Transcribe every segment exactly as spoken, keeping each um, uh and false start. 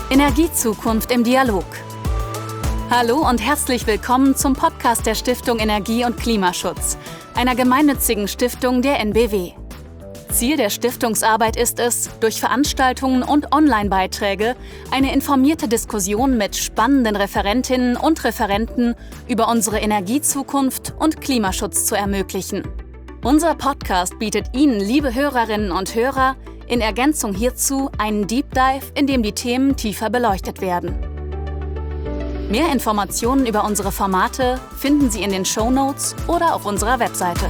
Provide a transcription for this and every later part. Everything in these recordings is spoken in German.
Energiezukunft im Dialog. Hallo und herzlich willkommen zum Podcast der Stiftung Energie und Klimaschutz, einer gemeinnützigen Stiftung der N B W. Ziel der Stiftungsarbeit ist es, durch Veranstaltungen und Online-Beiträge eine informierte Diskussion mit spannenden Referentinnen und Referenten über unsere Energiezukunft und Klimaschutz zu ermöglichen. Unser Podcast bietet Ihnen, liebe Hörerinnen und Hörer, in Ergänzung hierzu einen Deep Dive, in dem die Themen tiefer beleuchtet werden. Mehr Informationen über unsere Formate finden Sie in den Shownotes oder auf unserer Webseite.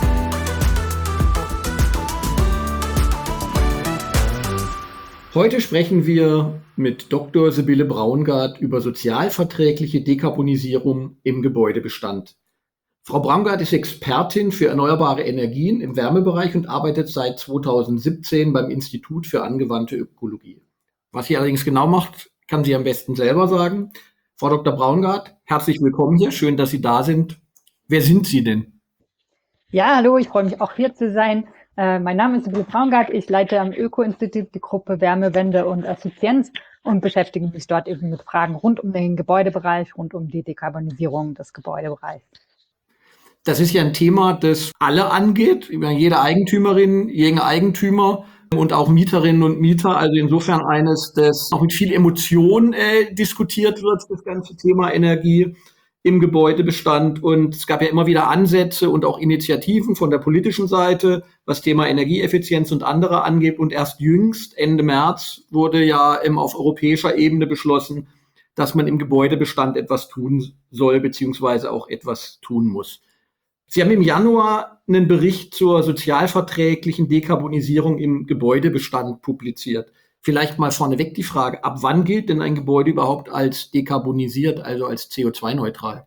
Heute sprechen wir mit Doktor Sibylle Braungart über sozialverträgliche Dekarbonisierung im Gebäudebestand. Frau Braungart ist Expertin für erneuerbare Energien im Wärmebereich und arbeitet seit zweitausendsiebzehn beim Institut für angewandte Ökologie. Was sie allerdings genau macht, kann sie am besten selber sagen. Frau Doktor Braungart, herzlich willkommen hier. Schön, dass Sie da sind. Wer sind Sie denn? Ja, hallo, ich freue mich auch hier zu sein. Äh, mein Name ist Sibylle Braungart. Ich leite am Öko-Institut die Gruppe Wärmewende und Effizienz und beschäftige mich dort eben mit Fragen rund um den Gebäudebereich, rund um die Dekarbonisierung des Gebäudebereichs. Das ist ja ein Thema, das alle angeht, jede Eigentümerin, jeden Eigentümer und auch Mieterinnen und Mieter. Also insofern eines, das auch mit viel Emotion äh, diskutiert wird, das ganze Thema Energie im Gebäudebestand. Und es gab ja immer wieder Ansätze und auch Initiativen von der politischen Seite, was Thema Energieeffizienz und andere angeht. Und erst jüngst, Ende März, wurde ja ähm, auf europäischer Ebene beschlossen, dass man im Gebäudebestand etwas tun soll, beziehungsweise auch etwas tun muss. Sie haben im Januar einen Bericht zur sozialverträglichen Dekarbonisierung im Gebäudebestand publiziert. Vielleicht mal vorneweg die Frage, ab wann gilt denn ein Gebäude überhaupt als dekarbonisiert, also als C O zwei neutral?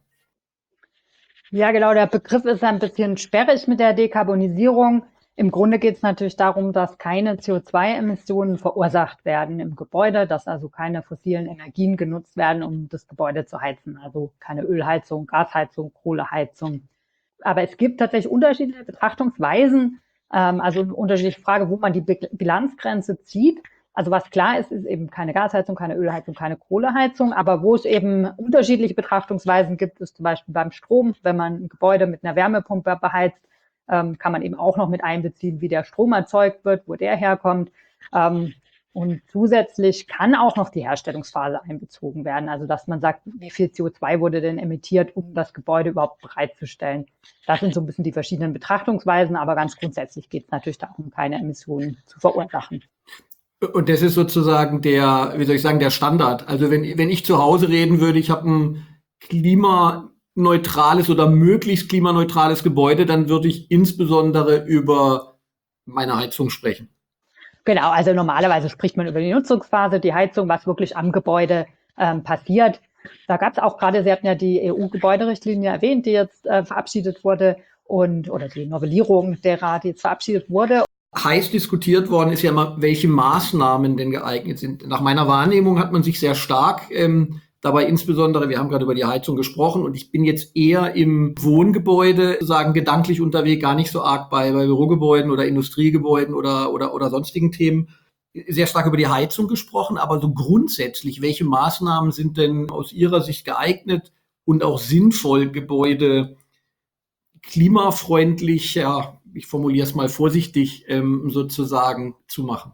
Ja, genau, der Begriff ist ein bisschen sperrig mit der Dekarbonisierung. Im Grunde geht es natürlich darum, dass keine C O zwei Emissionen verursacht werden im Gebäude, dass also keine fossilen Energien genutzt werden, um das Gebäude zu heizen. Also keine Ölheizung, Gasheizung, Kohleheizung. Aber es gibt tatsächlich unterschiedliche Betrachtungsweisen, ähm, also eine unterschiedliche Frage, wo man die Bilanzgrenze zieht. Also was klar ist, ist eben keine Gasheizung, keine Ölheizung, keine Kohleheizung. Aber wo es eben unterschiedliche Betrachtungsweisen gibt, ist zum Beispiel beim Strom. Wenn man ein Gebäude mit einer Wärmepumpe beheizt, ähm, kann man eben auch noch mit einbeziehen, wie der Strom erzeugt wird, wo der herkommt. Ähm, Und zusätzlich kann auch noch die Herstellungsphase einbezogen werden. Also dass man sagt, wie viel C O zwei wurde denn emittiert, um das Gebäude überhaupt bereitzustellen. Das sind so ein bisschen die verschiedenen Betrachtungsweisen, aber ganz grundsätzlich geht es natürlich darum, keine Emissionen zu verursachen. Und das ist sozusagen der, wie soll ich sagen, der Standard. Also wenn, wenn ich zu Hause reden würde, ich habe ein klimaneutrales oder möglichst klimaneutrales Gebäude, dann würde ich insbesondere über meine Heizung sprechen. Genau, also normalerweise spricht man über die Nutzungsphase, die Heizung, was wirklich am Gebäude ähm, passiert. Da gab es auch gerade, Sie hatten ja die E U-Gebäuderichtlinie erwähnt, die jetzt äh, verabschiedet wurde, und oder die Novellierung derer, die jetzt verabschiedet wurde. Heiß diskutiert worden ist ja immer, welche Maßnahmen denn geeignet sind. Nach meiner Wahrnehmung hat man sich sehr stark ähm, dabei insbesondere, wir haben gerade über die Heizung gesprochen und ich bin jetzt eher im Wohngebäude, sagen gedanklich unterwegs, gar nicht so arg bei, bei Bürogebäuden oder Industriegebäuden oder, oder, oder sonstigen Themen, sehr stark über die Heizung gesprochen, aber so grundsätzlich, welche Maßnahmen sind denn aus Ihrer Sicht geeignet und auch sinnvoll, Gebäude klimafreundlich, ja, ich formuliere es mal vorsichtig, ähm, sozusagen zu machen?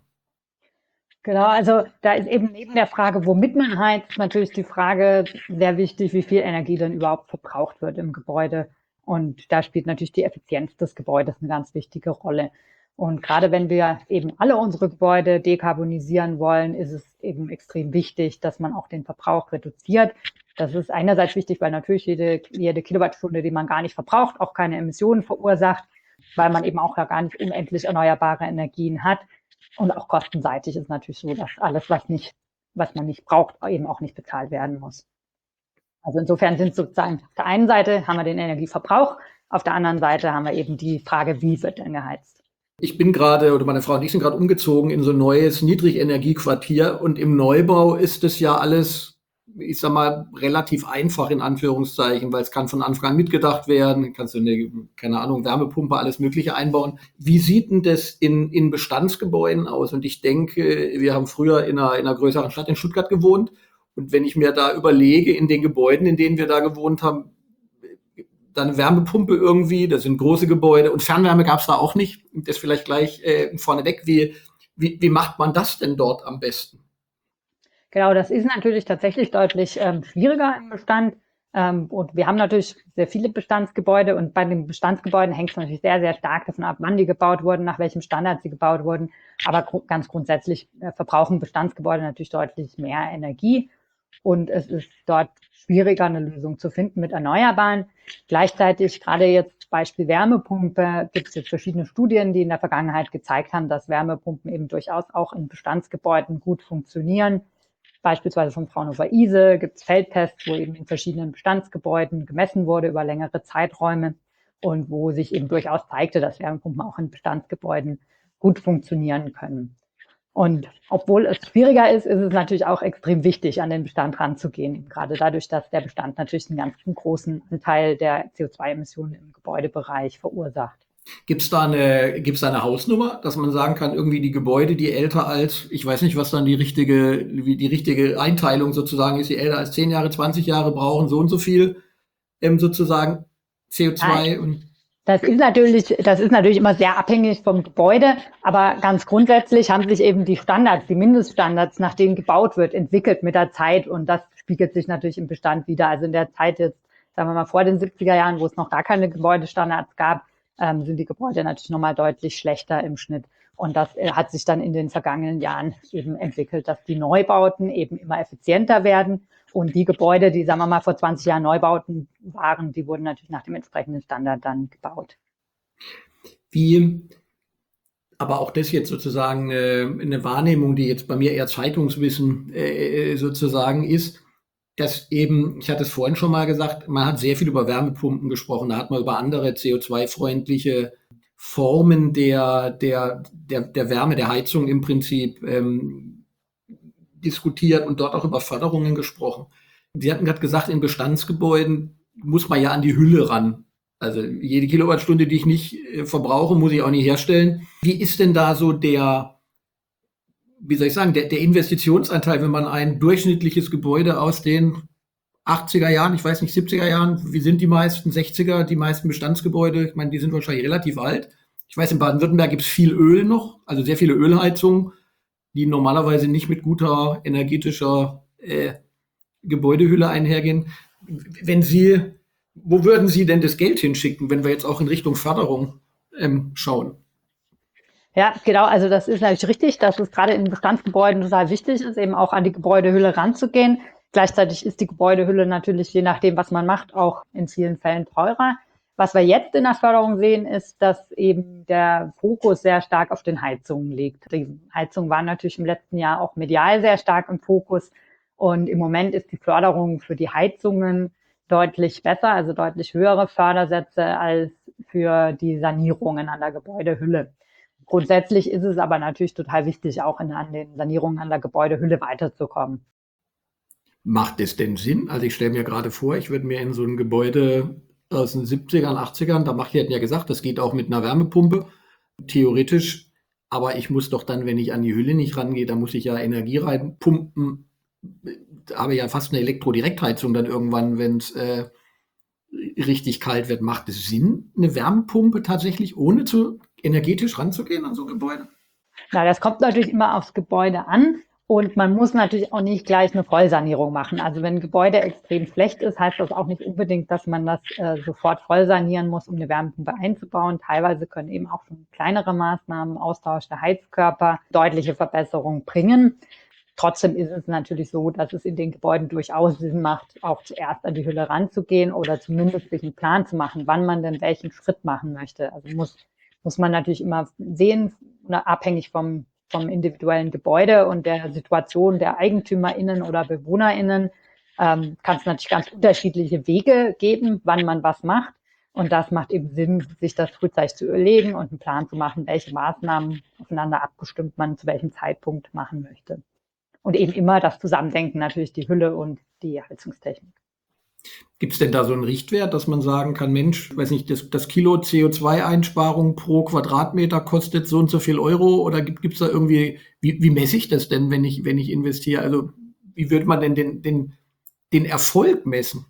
Genau, also da ist eben neben der Frage, womit man heizt, natürlich die Frage sehr wichtig, wie viel Energie denn überhaupt verbraucht wird im Gebäude. Und da spielt natürlich die Effizienz des Gebäudes eine ganz wichtige Rolle. Und gerade wenn wir eben alle unsere Gebäude dekarbonisieren wollen, ist es eben extrem wichtig, dass man auch den Verbrauch reduziert. Das ist einerseits wichtig, weil natürlich jede, jede Kilowattstunde, die man gar nicht verbraucht, auch keine Emissionen verursacht, weil man eben auch ja gar nicht unendlich erneuerbare Energien hat. Und auch kostenseitig ist natürlich so, dass alles, was nicht, was man nicht braucht, eben auch nicht bezahlt werden muss. Also insofern sind sozusagen auf der einen Seite haben wir den Energieverbrauch, auf der anderen Seite haben wir eben die Frage, wie wird denn geheizt? Ich bin gerade, oder meine Frau und ich sind gerade umgezogen in so ein neues Niedrigenergiequartier und im Neubau ist es ja alles ich sag mal, relativ einfach in Anführungszeichen, weil es kann von Anfang an mitgedacht werden, kannst du eine, keine Ahnung, Wärmepumpe, alles Mögliche einbauen. Wie sieht denn das in, in Bestandsgebäuden aus? Und ich denke, wir haben früher in einer, in einer größeren Stadt in Stuttgart gewohnt. Und wenn ich mir da überlege, in den Gebäuden, in denen wir da gewohnt haben, dann eine Wärmepumpe irgendwie, das sind große Gebäude und Fernwärme gab es da auch nicht. Das vielleicht gleich äh, vorneweg, wie, wie, wie macht man das denn dort am besten? Genau, das ist natürlich tatsächlich deutlich ähm, schwieriger im Bestand. Ähm, und wir haben natürlich sehr viele Bestandsgebäude und bei den Bestandsgebäuden hängt es natürlich sehr, sehr stark davon ab, wann die gebaut wurden, nach welchem Standard sie gebaut wurden. Aber gru- ganz grundsätzlich äh, verbrauchen Bestandsgebäude natürlich deutlich mehr Energie und es ist dort schwieriger, eine Lösung zu finden mit Erneuerbaren. Gleichzeitig, gerade jetzt Beispiel Wärmepumpe, gibt es jetzt verschiedene Studien, die in der Vergangenheit gezeigt haben, dass Wärmepumpen eben durchaus auch in Bestandsgebäuden gut funktionieren. Beispielsweise vom Fraunhofer I S E gibt es Feldtests, wo eben in verschiedenen Bestandsgebäuden gemessen wurde über längere Zeiträume und wo sich eben durchaus zeigte, dass Wärmepumpen auch in Bestandsgebäuden gut funktionieren können. Und obwohl es schwieriger ist, ist es natürlich auch extrem wichtig, an den Bestand ranzugehen, gerade dadurch, dass der Bestand natürlich einen ganz großen Anteil der C O zwei Emissionen im Gebäudebereich verursacht. Gibt es da eine, gibt's da eine Hausnummer, dass man sagen kann, irgendwie die Gebäude, die älter als, ich weiß nicht, was dann die richtige, wie die richtige Einteilung sozusagen ist, die älter als zehn Jahre, zwanzig Jahre brauchen so und so viel ähm, sozusagen C O zwei und Das ist natürlich, das ist natürlich immer sehr abhängig vom Gebäude, aber ganz grundsätzlich haben sich eben die Standards, die Mindeststandards, nach denen gebaut wird, entwickelt mit der Zeit und das spiegelt sich natürlich im Bestand wieder. Also in der Zeit jetzt, sagen wir mal vor den siebziger Jahren, wo es noch gar keine Gebäudestandards gab, ähm, sind die Gebäude natürlich nochmal deutlich schlechter im Schnitt. Und das äh, hat sich dann in den vergangenen Jahren eben entwickelt, dass die Neubauten eben immer effizienter werden. Und die Gebäude, die, sagen wir mal, vor zwanzig Jahren Neubauten waren, die wurden natürlich nach dem entsprechenden Standard dann gebaut. wie, aber auch das jetzt sozusagen äh, eine Wahrnehmung, die jetzt bei mir eher Zeitungswissen äh, sozusagen ist, dass eben, ich hatte es vorhin schon mal gesagt, man hat sehr viel über Wärmepumpen gesprochen, da hat man über andere C O zwei freundliche Formen der, der, der, der Wärme, der Heizung im Prinzip ähm, diskutiert und dort auch über Förderungen gesprochen. Sie hatten gerade gesagt, in Bestandsgebäuden muss man ja an die Hülle ran. Also jede Kilowattstunde, die ich nicht äh, verbrauche, muss ich auch nicht herstellen. Wie ist denn da so der, wie soll ich sagen, der, der Investitionsanteil, wenn man ein durchschnittliches Gebäude aus den achtziger Jahren, ich weiß nicht, siebziger Jahren, wie sind die meisten, sechziger, die meisten Bestandsgebäude, ich meine, die sind wahrscheinlich relativ alt. Ich weiß, in Baden-Württemberg gibt es viel Öl noch, also sehr viele Ölheizungen, die normalerweise nicht mit guter energetischer äh, Gebäudehülle einhergehen. Wenn Sie, wo würden Sie denn das Geld hinschicken, wenn wir jetzt auch in Richtung Förderung ähm, schauen? Ja, genau. Also das ist natürlich richtig, dass es gerade in Bestandsgebäuden total wichtig ist, eben auch an die Gebäudehülle ranzugehen. Gleichzeitig ist die Gebäudehülle natürlich, je nachdem, was man macht, auch in vielen Fällen teurer. Was wir jetzt in der Förderung sehen, ist, dass eben der Fokus sehr stark auf den Heizungen liegt. Die Heizungen waren natürlich im letzten Jahr auch medial sehr stark im Fokus. Und im Moment ist die Förderung für die Heizungen deutlich besser, also deutlich höhere Fördersätze als für die Sanierungen an der Gebäudehülle. Grundsätzlich ist es aber natürlich total wichtig, auch in, an den Sanierungen an der Gebäudehülle weiterzukommen. Macht es denn Sinn? Also ich stelle mir gerade vor, ich würde mir in so ein Gebäude aus den siebzigern, achtzigern, da macht, die hatten ja gesagt, das geht auch mit einer Wärmepumpe, theoretisch, aber ich muss doch dann, wenn ich an die Hülle nicht rangehe, da muss ich ja Energie reinpumpen, da habe ich ja fast eine Elektrodirektheizung dann irgendwann, wenn es äh, richtig kalt wird. Macht es Sinn, eine Wärmepumpe tatsächlich ohne zu energetisch ranzugehen an so ein Gebäude? Na, das kommt natürlich immer aufs Gebäude an. Und man muss natürlich auch nicht gleich eine Vollsanierung machen. Also wenn ein Gebäude extrem schlecht ist, heißt das auch nicht unbedingt, dass man das äh, sofort voll sanieren muss, um eine Wärmepumpe einzubauen. Teilweise können eben auch schon kleinere Maßnahmen, Austausch der Heizkörper, deutliche Verbesserungen bringen. Trotzdem ist es natürlich so, dass es in den Gebäuden durchaus Sinn macht, auch zuerst an die Hülle ranzugehen oder zumindest sich einen Plan zu machen, wann man denn welchen Schritt machen möchte. Also muss, muss man natürlich immer sehen, abhängig vom vom individuellen Gebäude und der Situation der EigentümerInnen oder BewohnerInnen ähm, kann es natürlich ganz unterschiedliche Wege geben, wann man was macht. Und das macht eben Sinn, sich das frühzeitig zu überlegen und einen Plan zu machen, welche Maßnahmen aufeinander abgestimmt man zu welchem Zeitpunkt machen möchte. Und eben immer das Zusammendenken, natürlich die Hülle und die Heizungstechnik. Gibt es denn da so einen Richtwert, dass man sagen kann, Mensch, weiß nicht, das, das Kilo C O zwei Einsparung pro Quadratmeter kostet so und so viel Euro? Oder gibt es da irgendwie, wie, wie messe ich das denn, wenn ich, wenn ich investiere? Also wie würde man denn den, den, den Erfolg messen?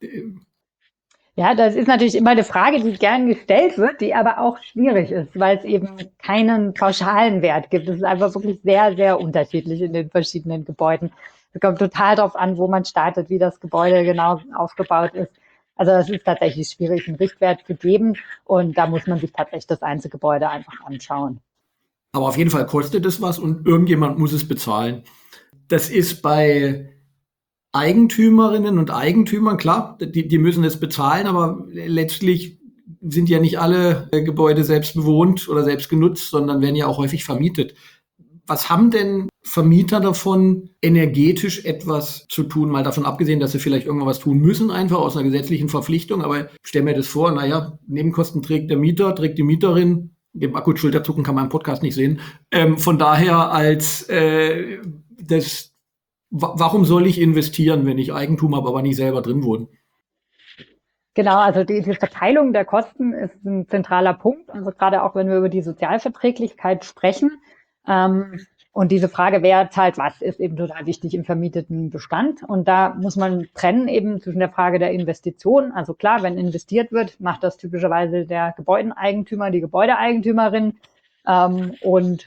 Ja, das ist natürlich immer eine Frage, die gern gestellt wird, die aber auch schwierig ist, weil es eben keinen pauschalen Wert gibt. Es ist einfach wirklich sehr, sehr unterschiedlich in den verschiedenen Gebäuden. Es kommt total darauf an, wo man startet, wie das Gebäude genau aufgebaut ist. Also es ist tatsächlich schwierig, einen Richtwert zu geben, und da muss man sich tatsächlich das Einzelgebäude einfach anschauen. Aber auf jeden Fall kostet es was und irgendjemand muss es bezahlen. Das ist bei Eigentümerinnen und Eigentümern, klar, die, die müssen es bezahlen, aber letztlich sind ja nicht alle Gebäude selbst bewohnt oder selbst genutzt, sondern werden ja auch häufig vermietet. Was haben denn Vermieter davon, energetisch etwas zu tun? Mal davon abgesehen, dass sie vielleicht irgendwann was tun müssen, einfach aus einer gesetzlichen Verpflichtung. Aber ich stelle mir das vor, naja, Nebenkosten trägt der Mieter, trägt die Mieterin. Dem Akku Schulterzucken kann man im Podcast nicht sehen. Ähm, von daher als äh, das, wa- warum soll ich investieren, wenn ich Eigentum habe, aber nicht selber drin wohne? Genau, also die, die Verteilung der Kosten ist ein zentraler Punkt. Also gerade auch, wenn wir über die Sozialverträglichkeit sprechen. Ähm, und diese Frage, wer zahlt was, ist eben total wichtig im vermieteten Bestand. Und da muss man trennen eben zwischen der Frage der Investition. Also klar, wenn investiert wird, macht das typischerweise der Gebäudeneigentümer, die Gebäudeeigentümerin. Ähm, und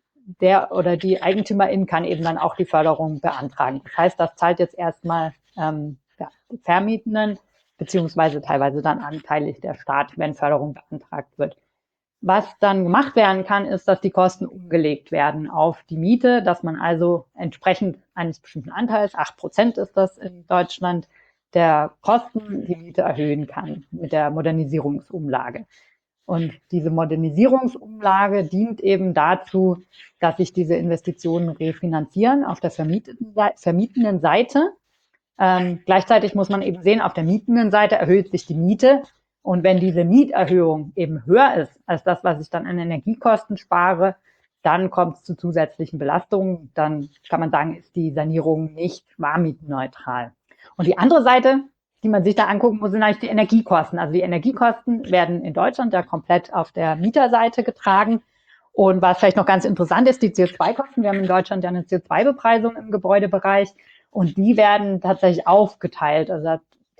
der oder die Eigentümerin kann eben dann auch die Förderung beantragen. Das heißt, das zahlt jetzt erstmal ähm, ja, die Vermietenden, beziehungsweise teilweise dann anteilig der Staat, wenn Förderung beantragt wird. Was dann gemacht werden kann, ist, dass die Kosten umgelegt werden auf die Miete, dass man also entsprechend eines bestimmten Anteils, acht Prozent ist das in Deutschland, der Kosten die Miete erhöhen kann mit der Modernisierungsumlage. Und diese Modernisierungsumlage dient eben dazu, dass sich diese Investitionen refinanzieren auf der vermieteten, vermietenden Seite. Ähm, gleichzeitig muss man eben sehen, auf der mietenden Seite erhöht sich die Miete. Und wenn diese Mieterhöhung eben höher ist als das, was ich dann an Energiekosten spare, dann kommt es zu zusätzlichen Belastungen. Dann kann man sagen, ist die Sanierung nicht warmmietneutral. Und die andere Seite, die man sich da angucken muss, sind eigentlich die Energiekosten. Also die Energiekosten werden in Deutschland ja komplett auf der Mieterseite getragen. Und was vielleicht noch ganz interessant ist, die C O zwei Kosten. Wir haben in Deutschland ja eine C O zwei Bepreisung im Gebäudebereich. Und die werden tatsächlich aufgeteilt. Also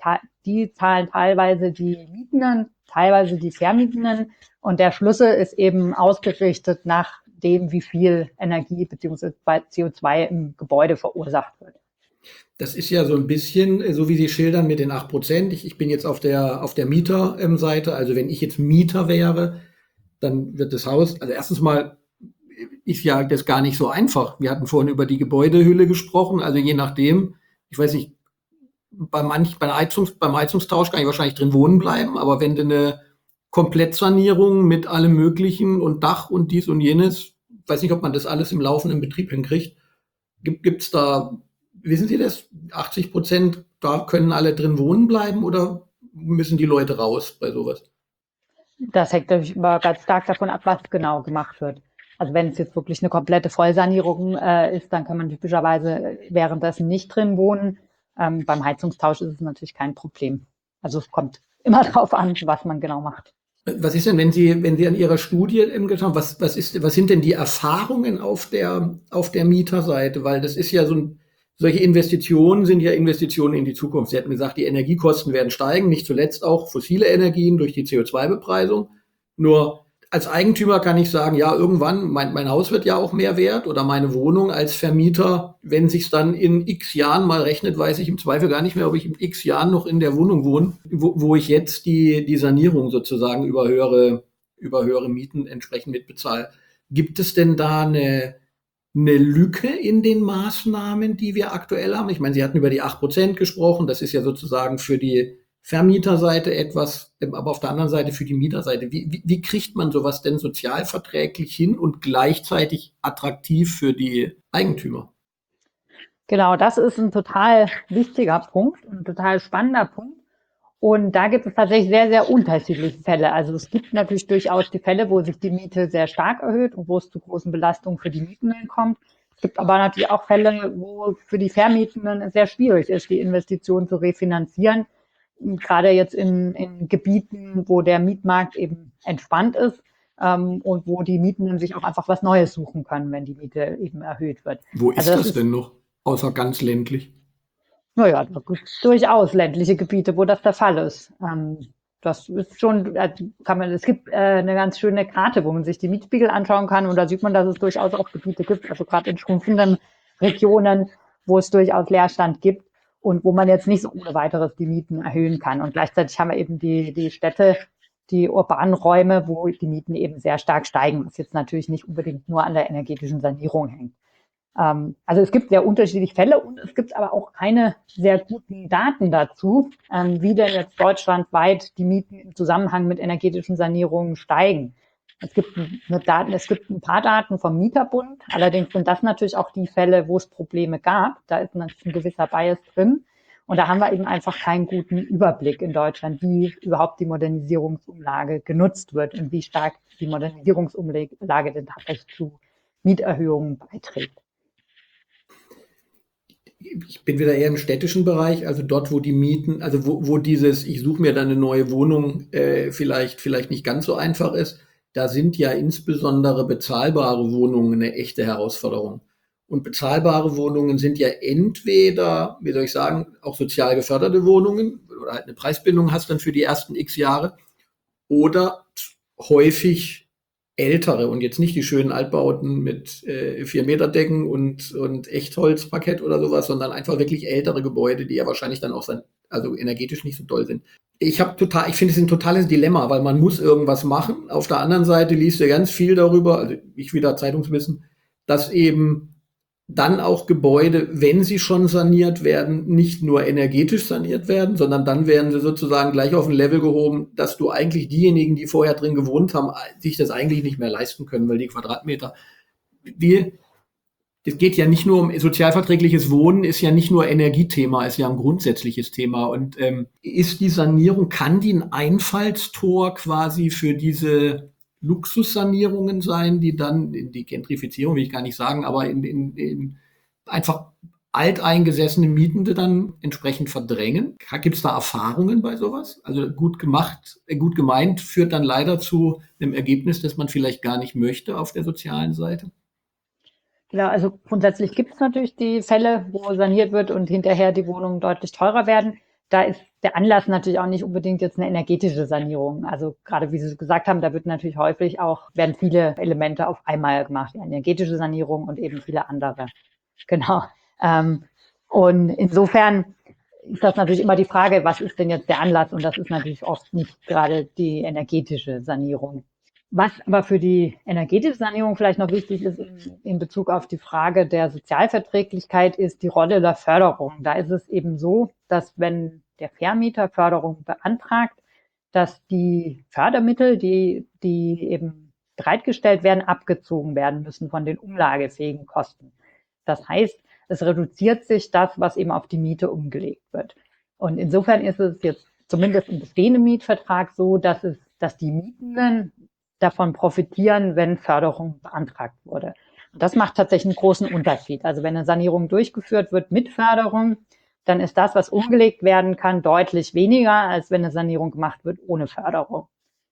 die zahlen teilweise die Mietenden, teilweise die Vermietenden. Und der Schlüssel ist eben ausgerichtet nach dem, wie viel Energie bzw. C O zwei im Gebäude verursacht wird. Das ist ja so ein bisschen, äh, so wie Sie schildern mit den acht Prozent. Ich, ich bin jetzt auf der, auf der Mieterseite. Also wenn ich jetzt Mieter wäre, dann wird das Haus, also erstens mal ist ja das gar nicht so einfach. Wir hatten vorhin über die Gebäudehülle gesprochen. Also je nachdem, ich weiß nicht, bei manch, bei Heizungs, beim Heizungstausch kann ich wahrscheinlich drin wohnen bleiben, aber wenn du eine Komplettsanierung mit allem Möglichen und Dach und dies und jenes, weiß nicht, ob man das alles im laufenden Betrieb hinkriegt. Gibt es da, wissen Sie das, achtzig Prozent, da können alle drin wohnen bleiben oder müssen die Leute raus bei sowas? Das hängt natürlich immer ganz stark davon ab, was genau gemacht wird. Also wenn es jetzt wirklich eine komplette Vollsanierung äh, ist, dann kann man typischerweise währenddessen nicht drin wohnen. Ähm, beim Heizungstausch ist es natürlich kein Problem. Also es kommt immer darauf an, was man genau macht. Was ist denn, wenn Sie, wenn Sie an Ihrer Studie ähm, geschaut haben, was, was ist, was sind denn die Erfahrungen auf der, auf der Mieterseite? Weil das ist ja so ein, solche Investitionen sind ja Investitionen in die Zukunft. Sie hatten gesagt, die Energiekosten werden steigen, nicht zuletzt auch fossile Energien durch die C O zwei Bepreisung. Nur als Eigentümer kann ich sagen, ja, irgendwann, mein, mein Haus wird ja auch mehr wert oder meine Wohnung als Vermieter. Wenn sich's dann in x Jahren mal rechnet, weiß ich im Zweifel gar nicht mehr, ob ich in x Jahren noch in der Wohnung wohne, wo, wo ich jetzt die, die Sanierung sozusagen über höhere, über höhere Mieten entsprechend mitbezahle. Gibt es denn da eine, eine Lücke in den Maßnahmen, die wir aktuell haben? Ich meine, Sie hatten über die acht Prozent gesprochen. Das ist ja sozusagen für die Vermieterseite etwas, aber auf der anderen Seite für die Mieterseite. Wie, wie, wie kriegt man sowas denn sozialverträglich hin und gleichzeitig attraktiv für die Eigentümer? Genau, das ist ein total wichtiger Punkt, ein total spannender Punkt. Und da gibt es tatsächlich sehr, sehr unterschiedliche Fälle. Also es gibt natürlich durchaus die Fälle, wo sich die Miete sehr stark erhöht und wo es zu großen Belastungen für die Mietenden kommt. Es gibt aber natürlich auch Fälle, wo für die Vermietenden es sehr schwierig ist, die Investition zu refinanzieren. Gerade jetzt in, in Gebieten, wo der Mietmarkt eben entspannt ist ähm, und wo die Mietenden sich auch einfach was Neues suchen können, wenn die Miete eben erhöht wird. Wo ist Also das, das ist, denn noch? Außer ganz ländlich. naja, da gibt es durchaus ländliche Gebiete, wo das der Fall ist. Ähm, das ist schon, äh, kann man, es gibt äh, eine ganz schöne Karte, wo man sich die Mietspiegel anschauen kann und da sieht man, dass es durchaus auch Gebiete gibt, also gerade in schrumpfenden Regionen, wo es durchaus Leerstand gibt und wo man jetzt nicht so ohne weiteres die Mieten erhöhen kann. Und gleichzeitig haben wir eben die, die Städte, die urbanen Räume, wo die Mieten eben sehr stark steigen, was jetzt natürlich nicht unbedingt nur an der energetischen Sanierung hängt. Ähm, also es gibt sehr unterschiedliche Fälle und es gibt aber auch keine sehr guten Daten dazu, ähm, wie denn jetzt deutschlandweit die Mieten im Zusammenhang mit energetischen Sanierungen steigen. Es gibt, eine Daten, es gibt ein paar Daten vom Mieterbund, allerdings sind das natürlich auch die Fälle, wo es Probleme gab. Da ist ein gewisser Bias drin. Und da haben wir eben einfach keinen guten Überblick in Deutschland, wie überhaupt die Modernisierungsumlage genutzt wird und wie stark die Modernisierungsumlage denn tatsächlich zu Mieterhöhungen beiträgt. Ich bin wieder eher im städtischen Bereich, also dort, wo die Mieten, also wo, wo dieses, ich suche mir dann eine neue Wohnung, äh, vielleicht, vielleicht nicht ganz so einfach ist. Da sind ja insbesondere bezahlbare Wohnungen eine echte Herausforderung. Und bezahlbare Wohnungen sind ja entweder, wie soll ich sagen, auch sozial geförderte Wohnungen, oder halt eine Preisbindung hast dann für die ersten X Jahre, oder häufig ältere und jetzt nicht die schönen Altbauten mit äh, vier Meter Decken und, und Echtholzparkett oder sowas, sondern einfach wirklich ältere Gebäude, die ja wahrscheinlich dann auch sein, also energetisch nicht so toll sind. Ich habe total, ich finde es ein totales Dilemma, weil man muss irgendwas machen. Auf der anderen Seite liest du ganz viel darüber, also ich wieder Zeitungswissen, dass eben dann auch Gebäude, wenn sie schon saniert werden, nicht nur energetisch saniert werden, sondern dann werden sie sozusagen gleich auf ein Level gehoben, dass du eigentlich diejenigen, die vorher drin gewohnt haben, sich das eigentlich nicht mehr leisten können, weil die Quadratmeter, die, es geht ja nicht nur um sozialverträgliches Wohnen, ist ja nicht nur Energiethema, ist ja ein grundsätzliches Thema. Und ähm, ist die Sanierung, kann die ein Einfallstor quasi für diese Luxussanierungen sein, die dann in die Gentrifizierung, will ich gar nicht sagen, aber in, in, in einfach alteingesessene Mietende dann entsprechend verdrängen? Gibt es da Erfahrungen bei sowas? Also gut gemacht, gut gemeint, führt dann leider zu einem Ergebnis, das man vielleicht gar nicht möchte auf der sozialen Seite? Ja, also grundsätzlich gibt es natürlich die Fälle, wo saniert wird und hinterher die Wohnungen deutlich teurer werden. Da ist der Anlass natürlich auch nicht unbedingt jetzt eine energetische Sanierung. Also gerade wie Sie gesagt haben, da wird natürlich häufig auch, werden viele Elemente auf einmal gemacht. Die energetische Sanierung und eben viele andere. Genau. Ähm, und insofern ist das natürlich immer die Frage, was ist denn jetzt der Anlass? Und das ist natürlich oft nicht gerade die energetische Sanierung. Was aber für die energetische Sanierung vielleicht noch wichtig ist in, in Bezug auf die Frage der Sozialverträglichkeit, ist die Rolle der Förderung. Da ist es eben so, dass wenn der Vermieter Förderung beantragt, dass die Fördermittel, die, die eben bereitgestellt werden, abgezogen werden müssen von den umlagefähigen Kosten. Das heißt, es reduziert sich das, was eben auf die Miete umgelegt wird. Und insofern ist es jetzt zumindest im bestehenden Mietvertrag so, dass es, dass die Mietenden davon profitieren, wenn Förderung beantragt wurde. Und das macht tatsächlich einen großen Unterschied. Also wenn eine Sanierung durchgeführt wird mit Förderung, dann ist das, was umgelegt werden kann, deutlich weniger, als wenn eine Sanierung gemacht wird ohne Förderung.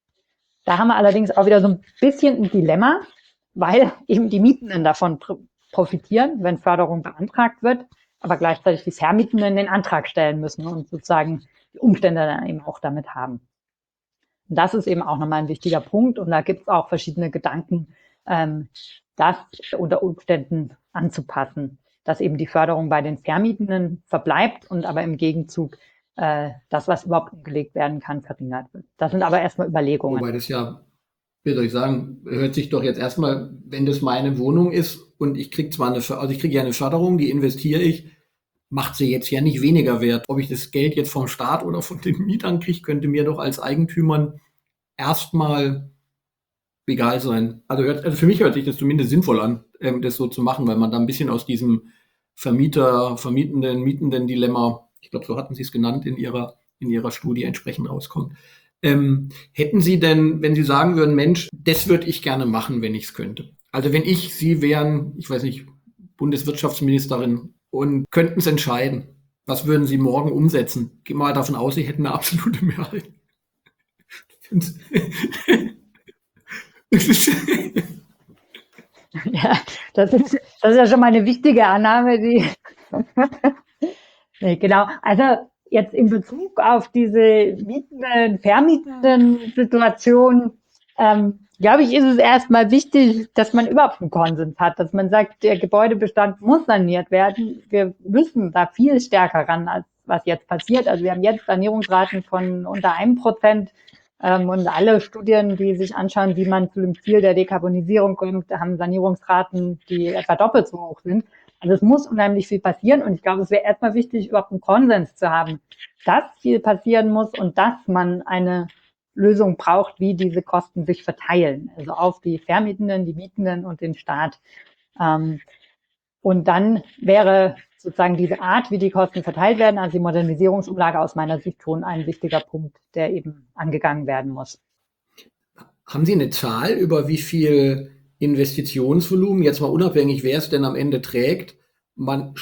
Da haben wir allerdings auch wieder so ein bisschen ein Dilemma, weil eben die Mietenden davon profitieren, wenn Förderung beantragt wird, aber gleichzeitig die Vermietenden den Antrag stellen müssen und sozusagen die Umstände dann eben auch damit haben. Und das ist eben auch nochmal ein wichtiger Punkt. Und da gibt es auch verschiedene Gedanken, ähm, das unter Umständen anzupassen, dass eben die Förderung bei den Vermietenden verbleibt und aber im Gegenzug äh, das, was überhaupt umgelegt werden kann, verringert wird. Das sind aber erstmal Überlegungen. Wobei das ja, wie soll ich sagen, hört sich doch jetzt erstmal, wenn das meine Wohnung ist und ich kriege zwar eine, also ich kriege ja eine Förderung, die investiere ich, macht sie jetzt ja nicht weniger wert. Ob ich das Geld jetzt vom Staat oder von den Mietern kriege, könnte mir doch als Eigentümern erstmal egal sein. Also, hört, also für mich hört sich das zumindest sinnvoll an, ähm, das so zu machen, weil man da ein bisschen aus diesem Vermieter, Vermietenden, Mietenden Dilemma, ich glaube, so hatten Sie es genannt, in Ihrer, in Ihrer Studie entsprechend rauskommt. Ähm, hätten Sie denn, wenn Sie sagen würden, Mensch, das würde ich gerne machen, wenn ich es könnte. Also wenn ich, Sie wären, ich weiß nicht, Bundeswirtschaftsministerin und könnten es entscheiden. Was würden Sie morgen umsetzen? Geh mal davon aus, Sie hätten eine absolute Mehrheit. Ja, das ist, das ist ja schon mal eine wichtige Annahme, die. Nee, genau. Also jetzt in Bezug auf diese mietenden, vermietenden Situation, ähm, glaube ich, ist es erstmal wichtig, dass man überhaupt einen Konsens hat, dass man sagt, der Gebäudebestand muss saniert werden. Wir müssen da viel stärker ran, als was jetzt passiert. Also wir haben jetzt Sanierungsraten von unter einem Prozent. Ähm, und alle Studien, die sich anschauen, wie man zu dem Ziel der Dekarbonisierung kommt, haben Sanierungsraten, die etwa doppelt so hoch sind. Also es muss unheimlich viel passieren und ich glaube, es wäre erstmal wichtig, überhaupt einen Konsens zu haben, dass viel passieren muss und dass man eine Lösung braucht, wie diese Kosten sich verteilen, also auf die Vermietenden, die Mietenden und den Staat. Ähm, und dann wäre sozusagen diese Art, wie die Kosten verteilt werden, also die Modernisierungsumlage aus meiner Sicht schon ein wichtiger Punkt, der eben angegangen werden muss. Haben Sie eine Zahl, über wie viel Investitionsvolumen, jetzt mal unabhängig, wer es denn am Ende trägt, man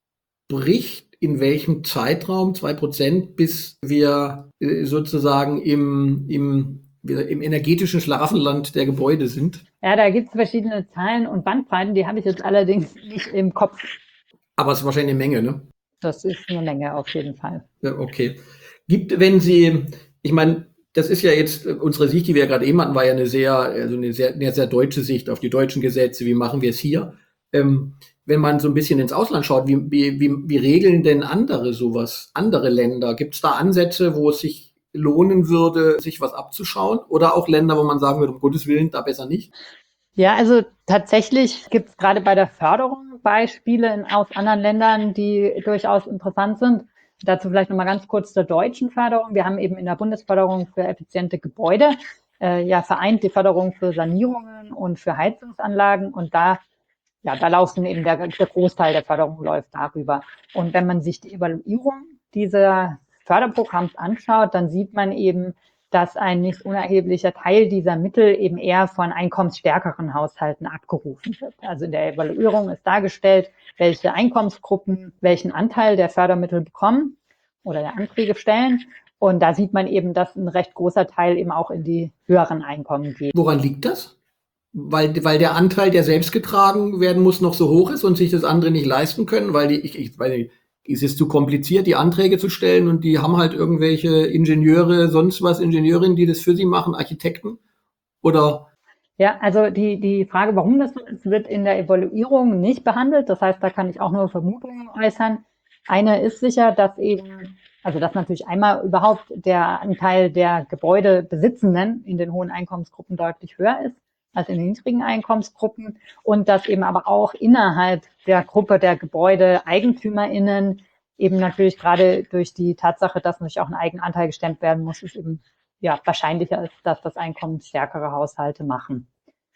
spricht, in welchem Zeitraum, zwei Prozent, bis wir äh, sozusagen im, im, im energetischen Schlaraffenland der Gebäude sind? Ja, da gibt es verschiedene Zahlen und Bandbreiten, die habe ich jetzt allerdings nicht im Kopf. Aber es ist wahrscheinlich eine Menge, ne? Das ist eine Menge auf jeden Fall. Ja, okay. Gibt, wenn Sie, ich meine, das ist ja jetzt unsere Sicht, die wir gerade eben hatten, war ja eine sehr, also eine sehr, eine sehr deutsche Sicht auf die deutschen Gesetze. Wie machen wir es hier? Ähm, wenn man so ein bisschen ins Ausland schaut, wie, wie, wie, wie regeln denn andere sowas, andere Länder? Gibt es da Ansätze, wo es sich lohnen würde, sich was abzuschauen? Oder auch Länder, wo man sagen würde, um Gottes Willen, da besser nicht? Ja, also tatsächlich gibt es gerade bei der Förderung Beispiele in, aus anderen Ländern, die durchaus interessant sind. Dazu vielleicht nochmal ganz kurz zur deutschen Förderung. Wir haben eben in der Bundesförderung für effiziente Gebäude äh, ja vereint die Förderung für Sanierungen und für Heizungsanlagen und da ja, da laufen eben der, der Großteil der Förderung läuft darüber. Und wenn man sich die Evaluierung dieser Förderprogramms anschaut, dann sieht man eben, dass ein nicht unerheblicher Teil dieser Mittel eben eher von einkommensstärkeren Haushalten abgerufen wird. Also in der Evaluierung ist dargestellt, welche Einkommensgruppen welchen Anteil der Fördermittel bekommen oder der Anträge stellen. Und da sieht man eben, dass ein recht großer Teil eben auch in die höheren Einkommen geht. Woran liegt das? Weil, weil der Anteil, der selbst getragen werden muss, noch so hoch ist und sich das andere nicht leisten können, weil die, ich, ich weiß nicht, ist es zu kompliziert, die Anträge zu stellen und die haben halt irgendwelche Ingenieure, sonst was, Ingenieurinnen, die das für sie machen, Architekten? Oder? Ja, also die, die Frage, warum das so ist, wird in der Evaluierung nicht behandelt. Das heißt, da kann ich auch nur Vermutungen äußern. Eine ist sicher, dass eben, also dass natürlich einmal überhaupt der Anteil der Gebäudebesitzenden in den hohen Einkommensgruppen deutlich höher ist als in den niedrigen Einkommensgruppen und dass eben aber auch innerhalb der Gruppe der GebäudeeigentümerInnen eben natürlich gerade durch die Tatsache, dass natürlich auch ein Eigenanteil gestemmt werden muss, es eben ja wahrscheinlicher ist, dass das einkommensstärkere Haushalte machen.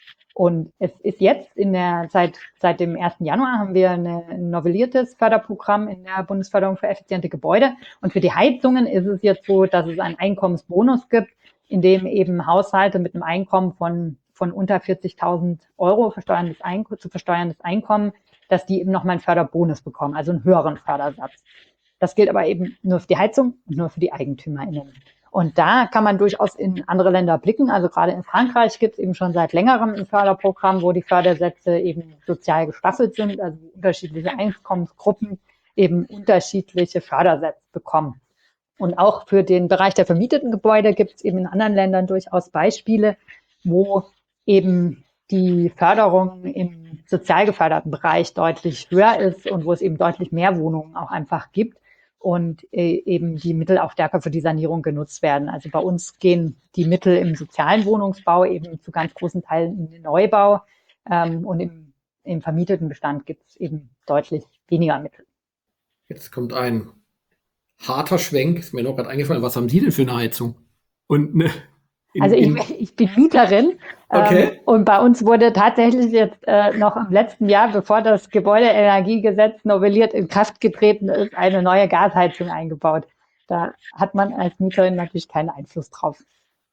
Und es ist jetzt in der seit seit dem ersten Januar haben wir eine, ein novelliertes Förderprogramm in der Bundesförderung für effiziente Gebäude. Und für die Heizungen ist es jetzt so, dass es einen Einkommensbonus gibt, in dem eben Haushalte mit einem Einkommen von von unter vierzigtausend Euro versteuerndes Einkommen, zu versteuerndes Einkommen, dass die eben nochmal einen Förderbonus bekommen, also einen höheren Fördersatz. Das gilt aber eben nur für die Heizung und nur für die EigentümerInnen. Und da kann man durchaus in andere Länder blicken. Also gerade in Frankreich gibt es eben schon seit längerem ein Förderprogramm, wo die Fördersätze eben sozial gestaffelt sind, also unterschiedliche Einkommensgruppen eben unterschiedliche Fördersätze bekommen. Und auch für den Bereich der vermieteten Gebäude gibt es eben in anderen Ländern durchaus Beispiele, wo eben die Förderung im sozial geförderten Bereich deutlich höher ist und wo es eben deutlich mehr Wohnungen auch einfach gibt und äh, eben die Mittel auch stärker für die Sanierung genutzt werden. Also bei uns gehen die Mittel im sozialen Wohnungsbau eben zu ganz großen Teilen in den Neubau ähm, und im, im vermieteten Bestand gibt es eben deutlich weniger Mittel. Jetzt kommt ein harter Schwenk, ist mir noch gerade eingefallen. Was haben Sie denn für eine Heizung? Und eine In, also ich, ich bin Mieterin okay. ähm, und bei uns wurde tatsächlich jetzt äh, noch im letzten Jahr, bevor das Gebäudeenergiegesetz novelliert in Kraft getreten ist, eine neue Gasheizung eingebaut. Da hat man als Mieterin natürlich keinen Einfluss drauf.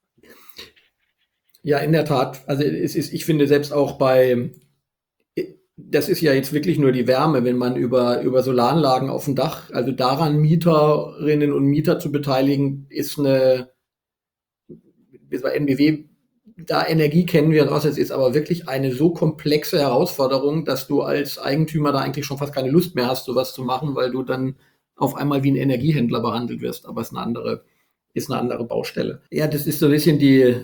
Ja, in der Tat. Also es ist, ich finde selbst auch bei, das ist ja jetzt wirklich nur die Wärme, wenn man über, über Solaranlagen auf dem Dach, also daran Mieterinnen und Mieter zu beteiligen, ist eine, bei N B W, da Energie kennen wir raus, es ist aber wirklich eine so komplexe Herausforderung, dass du als Eigentümer da eigentlich schon fast keine Lust mehr hast, sowas zu machen, weil du dann auf einmal wie ein Energiehändler behandelt wirst, aber es ist eine andere, ist eine andere Baustelle. Ja, das ist so ein bisschen die,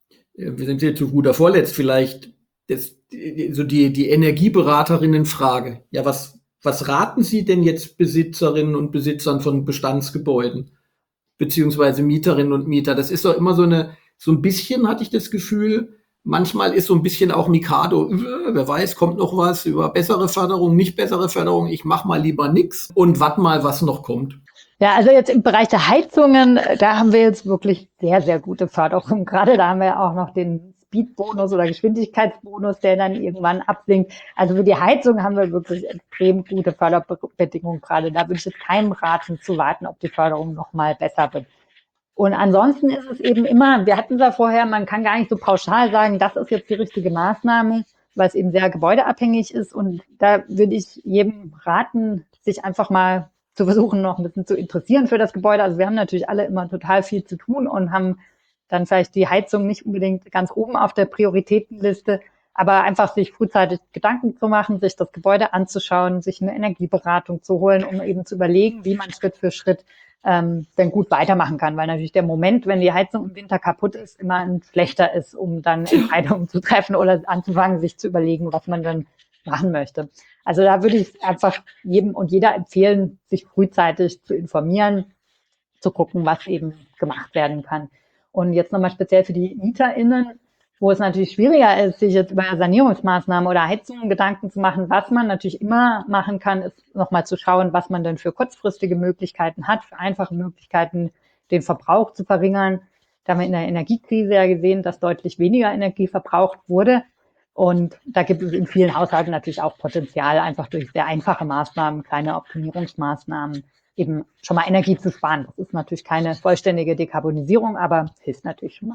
wir sind hier zu guter Vorletzt vielleicht, das, so die, die Energieberaterinnenfrage. Ja, was, was raten Sie denn jetzt Besitzerinnen und Besitzern von Bestandsgebäuden, beziehungsweise Mieterinnen und Mieter? Das ist doch immer so eine, so ein bisschen hatte ich das Gefühl, manchmal ist so ein bisschen auch Mikado, äh, wer weiß, kommt noch was über bessere Förderung, nicht bessere Förderung, ich mach mal lieber nix und warte mal, was noch kommt. Ja, also jetzt im Bereich der Heizungen, da haben wir jetzt wirklich sehr, sehr gute Förderung. Gerade da haben wir auch noch den Speedbonus oder Geschwindigkeitsbonus, der dann irgendwann absinkt. Also für die Heizung haben wir wirklich extrem gute Förderbedingungen gerade. Da würde ich jetzt keinem raten, zu warten, ob die Förderung noch mal besser wird. Und ansonsten ist es eben immer, wir hatten es ja vorher, man kann gar nicht so pauschal sagen, das ist jetzt die richtige Maßnahme, weil es eben sehr gebäudeabhängig ist. Und da würde ich jedem raten, sich einfach mal zu versuchen, noch ein bisschen zu interessieren für das Gebäude. Also wir haben natürlich alle immer total viel zu tun und haben dann vielleicht die Heizung nicht unbedingt ganz oben auf der Prioritätenliste, aber einfach sich frühzeitig Gedanken zu machen, sich das Gebäude anzuschauen, sich eine Energieberatung zu holen, um eben zu überlegen, wie man Schritt für Schritt ähm, dann gut weitermachen kann. Weil natürlich der Moment, wenn die Heizung im Winter kaputt ist, immer ein schlechter ist, um dann Entscheidungen zu treffen oder anzufangen, sich zu überlegen, was man dann machen möchte. Also da würde ich einfach jedem und jeder empfehlen, sich frühzeitig zu informieren, zu gucken, was eben gemacht werden kann. Und jetzt nochmal speziell für die MieterInnen, wo es natürlich schwieriger ist, sich jetzt über Sanierungsmaßnahmen oder Heizungen Gedanken zu machen. Was man natürlich immer machen kann, ist nochmal zu schauen, was man denn für kurzfristige Möglichkeiten hat, für einfache Möglichkeiten, den Verbrauch zu verringern. Da haben wir in der Energiekrise ja gesehen, dass deutlich weniger Energie verbraucht wurde. Und da gibt es in vielen Haushalten natürlich auch Potenzial, einfach durch sehr einfache Maßnahmen, kleine Optimierungsmaßnahmen, eben schon mal Energie zu sparen. Das ist natürlich keine vollständige Dekarbonisierung, aber hilft natürlich schon mal.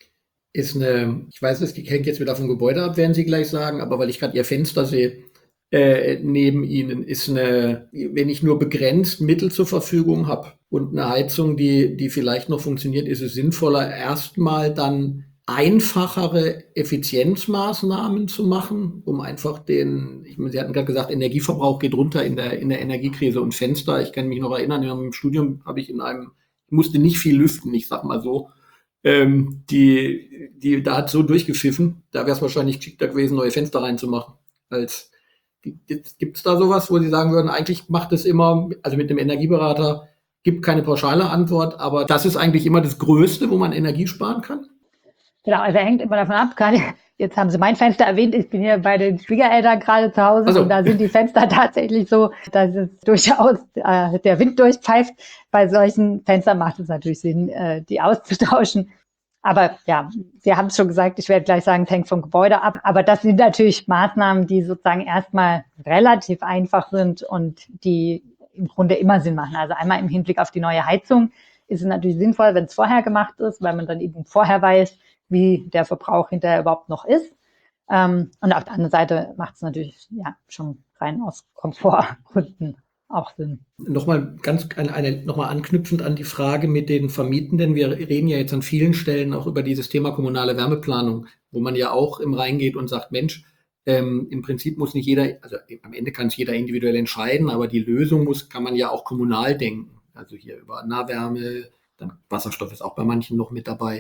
Ist eine, ich weiß, es hängt jetzt wieder vom Gebäude ab, werden Sie gleich sagen, aber weil ich gerade Ihr Fenster sehe, äh, neben Ihnen, ist eine, wenn ich nur begrenzt Mittel zur Verfügung habe und eine Heizung, die, die vielleicht noch funktioniert, ist es sinnvoller, erstmal dann einfachere Effizienzmaßnahmen zu machen, um einfach den, ich meine, Sie hatten gerade gesagt, Energieverbrauch geht runter in der, in der Energiekrise und Fenster. Ich kann mich noch erinnern, im Studium habe ich in einem, ich musste nicht viel lüften, ich sag mal so. Ähm, die, die, da hat so durchgepfiffen, da wäre es wahrscheinlich geschickter gewesen, neue Fenster reinzumachen. Als, gibt es da sowas, wo Sie sagen würden, eigentlich macht es immer, also mit dem Energieberater, gibt keine pauschale Antwort, aber das ist eigentlich immer das Größte, wo man Energie sparen kann? Genau, also hängt immer davon ab, gerade jetzt haben Sie mein Fenster erwähnt, ich bin hier bei den Schwiegereltern gerade zu Hause also. Und da sind die Fenster tatsächlich so, dass es durchaus äh, der Wind durchpfeift. Bei solchen Fenstern macht es natürlich Sinn, äh, die auszutauschen. Aber ja, Sie haben es schon gesagt, ich werde gleich sagen, es hängt vom Gebäude ab. Aber das sind natürlich Maßnahmen, die sozusagen erstmal relativ einfach sind und die im Grunde immer Sinn machen. Also einmal im Hinblick auf die neue Heizung ist es natürlich sinnvoll, wenn es vorher gemacht ist, weil man dann eben vorher weiß, wie der Verbrauch hinterher überhaupt noch ist. Ähm, und auf der anderen Seite macht es natürlich ja schon rein aus Komfortgründen auch Sinn. Nochmal ganz eine, eine, nochmal anknüpfend an die Frage mit den Vermietenden. Wir reden ja jetzt an vielen Stellen auch über dieses Thema kommunale Wärmeplanung, wo man ja auch im reingeht und sagt, Mensch, ähm, im Prinzip muss nicht jeder, also am Ende kann es jeder individuell entscheiden, aber die Lösung muss, kann man ja auch kommunal denken. Also hier über Nahwärme, dann Wasserstoff ist auch bei manchen noch mit dabei.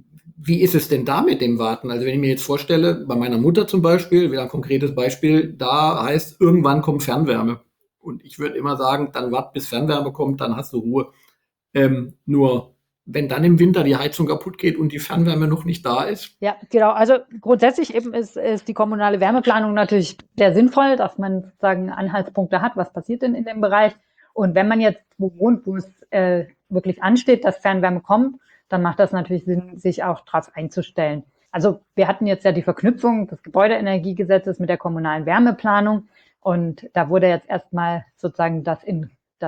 Wie ist es denn da mit dem Warten? Also wenn ich mir jetzt vorstelle, bei meiner Mutter zum Beispiel, wieder ein konkretes Beispiel, da heißt, irgendwann kommt Fernwärme. Und ich würde immer sagen, dann wart bis Fernwärme kommt, dann hast du Ruhe. Ähm, nur, wenn dann im Winter die Heizung kaputt geht und die Fernwärme noch nicht da ist. Ja, genau. Also grundsätzlich eben ist, ist die kommunale Wärmeplanung natürlich sehr sinnvoll, dass man sozusagen Anhaltspunkte hat, was passiert denn in dem Bereich. Und wenn man jetzt wo wohnt, wo es äh, wirklich ansteht, dass Fernwärme kommt, dann macht das natürlich Sinn, sich auch darauf einzustellen. Also wir hatten jetzt ja die Verknüpfung des Gebäudeenergiegesetzes mit der kommunalen Wärmeplanung und da wurde jetzt erstmal sozusagen das in das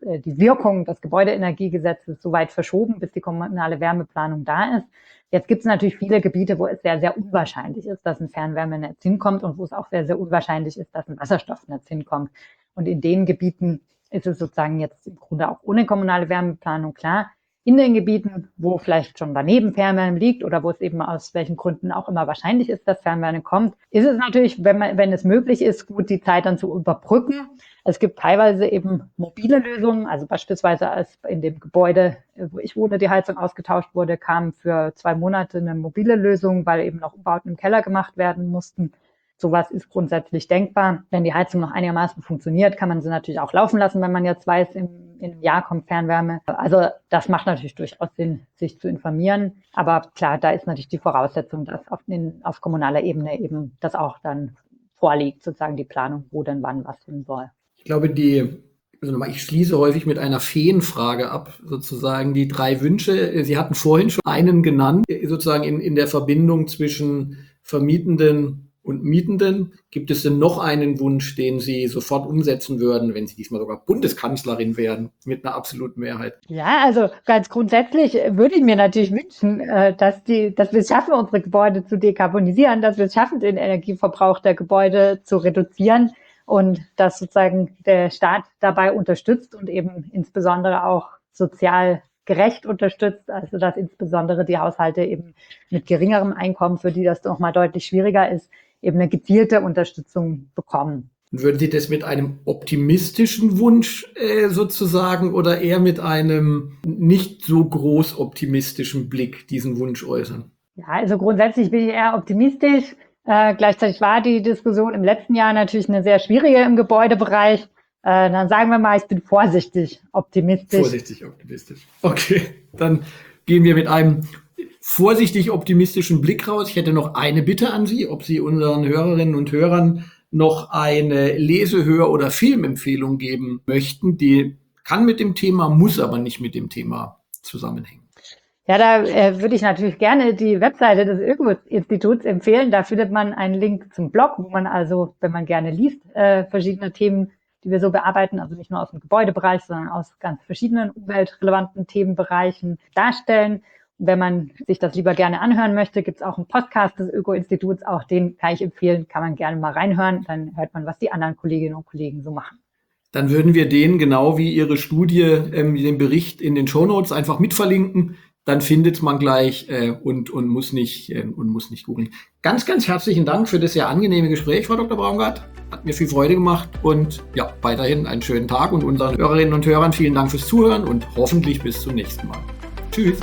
äh, die Wirkung des Gebäudeenergiegesetzes so weit verschoben, bis die kommunale Wärmeplanung da ist. Jetzt gibt es natürlich viele Gebiete, wo es sehr, sehr unwahrscheinlich ist, dass ein Fernwärmenetz hinkommt und wo es auch sehr, sehr unwahrscheinlich ist, dass ein Wasserstoffnetz hinkommt. Und in den Gebieten ist es sozusagen jetzt im Grunde auch ohne kommunale Wärmeplanung klar. In den Gebieten, wo vielleicht schon daneben Fernwärme liegt oder wo es eben aus welchen Gründen auch immer wahrscheinlich ist, dass Fernwärme kommt, ist es natürlich, wenn man, wenn es möglich ist, gut, die Zeit dann zu überbrücken. Es gibt teilweise eben mobile Lösungen, also beispielsweise als in dem Gebäude, wo ich wohne, die Heizung ausgetauscht wurde, kam für zwei Monate eine mobile Lösung, weil eben noch Umbauten im Keller gemacht werden mussten. Sowas ist grundsätzlich denkbar. Wenn die Heizung noch einigermaßen funktioniert, kann man sie natürlich auch laufen lassen, wenn man jetzt weiß, im, in einem Jahr kommt Fernwärme. Also das macht natürlich durchaus Sinn, sich zu informieren. Aber klar, da ist natürlich die Voraussetzung, dass auf, in, auf kommunaler Ebene eben das auch dann vorliegt, sozusagen die Planung, wo denn wann was hin soll. Ich glaube, die, also ich schließe häufig mit einer Feenfrage ab, sozusagen die drei Wünsche. Sie hatten vorhin schon einen genannt, sozusagen in, in der Verbindung zwischen Vermietenden und Mietenden. Gibt es denn noch einen Wunsch, den Sie sofort umsetzen würden, wenn Sie diesmal sogar Bundeskanzlerin werden, mit einer absoluten Mehrheit? Ja, also ganz grundsätzlich würde ich mir natürlich wünschen, dass, die, dass wir es schaffen, unsere Gebäude zu dekarbonisieren, dass wir es schaffen, den Energieverbrauch der Gebäude zu reduzieren und dass sozusagen der Staat dabei unterstützt und eben insbesondere auch sozial gerecht unterstützt, also dass insbesondere die Haushalte eben mit geringerem Einkommen, für die das noch mal deutlich schwieriger ist, eben eine gezielte Unterstützung bekommen. Und würden Sie das mit einem optimistischen Wunsch äh, sozusagen oder eher mit einem nicht so groß optimistischen Blick diesen Wunsch äußern? Ja, also grundsätzlich bin ich eher optimistisch. Äh, gleichzeitig war die Diskussion im letzten Jahr natürlich eine sehr schwierige im Gebäudebereich. Äh, dann sagen wir mal, ich bin vorsichtig optimistisch. Vorsichtig optimistisch. Okay, dann gehen wir mit einem vorsichtig optimistischen Blick raus. Ich hätte noch eine Bitte an Sie, ob Sie unseren Hörerinnen und Hörern noch eine Lesehör- oder Filmempfehlung geben möchten. Die kann mit dem Thema, muss aber nicht mit dem Thema zusammenhängen. Ja, da äh, würde ich natürlich gerne die Webseite des Öko-Instituts empfehlen. Da findet man einen Link zum Blog, wo man also, wenn man gerne liest, äh, verschiedene Themen, die wir so bearbeiten, also nicht nur aus dem Gebäudebereich, sondern aus ganz verschiedenen umweltrelevanten Themenbereichen darstellen. Und wenn man sich das lieber gerne anhören möchte, gibt es auch einen Podcast des Öko-Instituts, auch den kann ich empfehlen, kann man gerne mal reinhören, dann hört man, was die anderen Kolleginnen und Kollegen so machen. Dann würden wir den, genau wie Ihre Studie, ähm, den Bericht in den Shownotes einfach mitverlinken. Dann findet man gleich äh, und, und muss nicht äh, und muss nicht googeln. Ganz, ganz herzlichen Dank für das sehr angenehme Gespräch, Frau Doktor Braungart. Hat mir viel Freude gemacht und ja, weiterhin einen schönen Tag und unseren Hörerinnen und Hörern vielen Dank fürs Zuhören und hoffentlich bis zum nächsten Mal. Tschüss.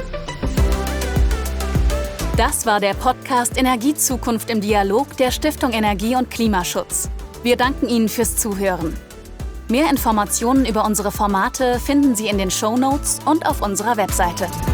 Das war der Podcast Energiezukunft im Dialog der Stiftung Energie und Klimaschutz. Wir danken Ihnen fürs Zuhören. Mehr Informationen über unsere Formate finden Sie in den Shownotes und auf unserer Webseite.